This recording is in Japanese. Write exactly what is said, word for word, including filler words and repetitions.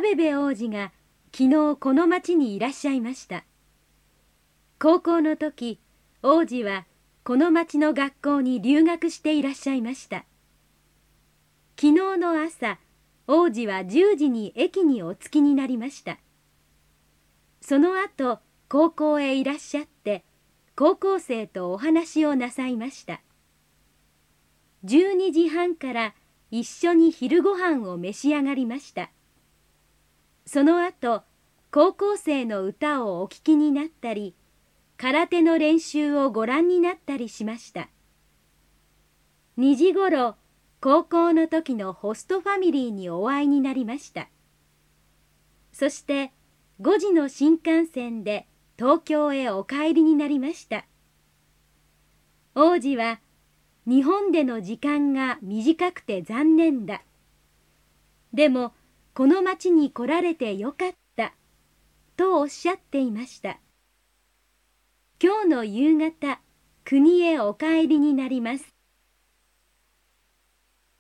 部王子が昨日この町にいらっしゃいました。高校の時、王子はこの町の学校に留学していらっしゃいました。昨日の朝、王子はじゅうじに駅にお着きになりました。その後、高校へいらっしゃって、高校生とお話をなさいました。じゅうにじはんから一緒に昼ごはんを召し上がりました。その後、高校生の歌をお聴きになったり、空手の練習をご覧になったりしました。にじごろ、高校の時のホストファミリーにお会いになりました。そしてごじの新幹線で東京へお帰りになりました。王子は、日本での時間が短くて残念だ。でも、この町に来られてよかった、とおっしゃっていました。今日の夕方、国へお帰りになります。